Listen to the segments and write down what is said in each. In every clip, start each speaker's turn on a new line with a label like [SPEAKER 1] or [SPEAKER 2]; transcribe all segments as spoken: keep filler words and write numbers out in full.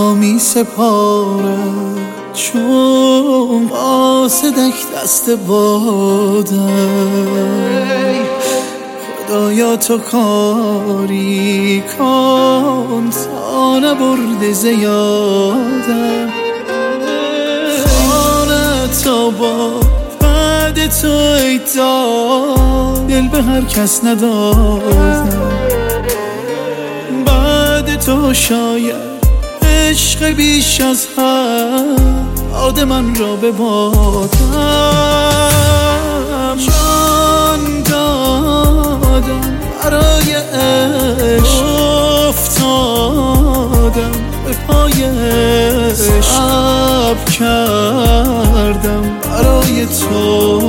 [SPEAKER 1] را می سپارم چون قاصدک دست بادم. خدایا تو کاری کن تا نبرده زیادم. خانه تا با بعد تو ای داد دل به هر کس ندادم. بعد تو شاید عشق بیش از حد من را ببادم. جان دادم برای عشق افتادم به پای عشق صبر کردم برای تو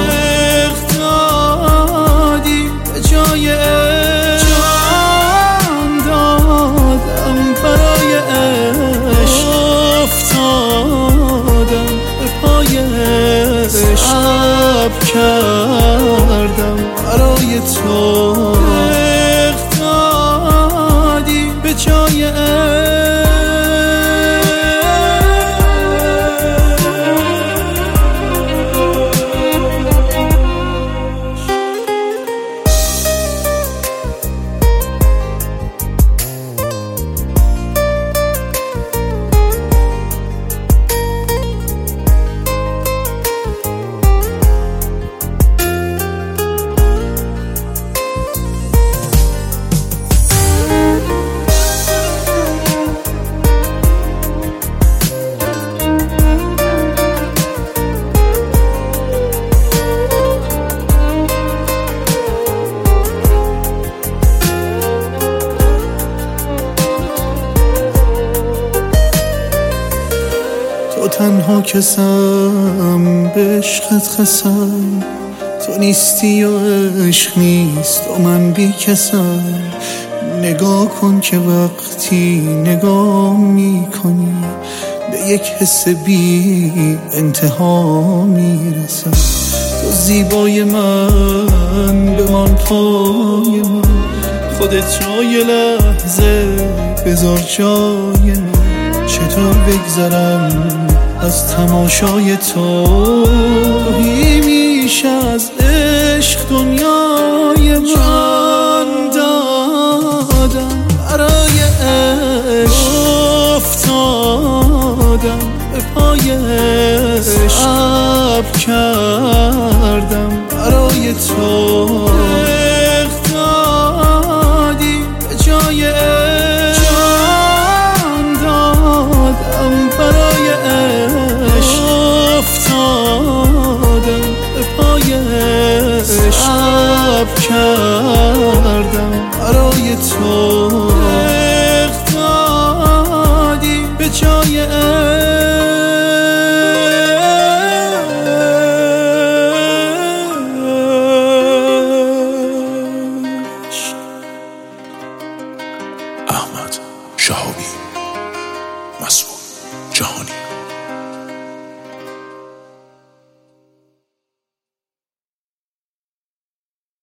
[SPEAKER 1] اقتدادی به جای عشق. جان دادم برای عشق افتادم به پای عشق صبر کردم برای تو اقتدادی به جای عشق. تو تنها کسم به عشقت خسم. تو نیستی و عشق نیست و من بی کسم. نگاه کن که وقتی نگاه می کنی به یک حس بی انتها می رسم. تو زیبای من بمان پای من. خودت جای لحظه بذار جای من. چطور بگذرم از تماشای تو؟ تویی میشه از عشق دنیای من. جان دادم برای عشق افتادم به پای عشق صبر کردم برای تو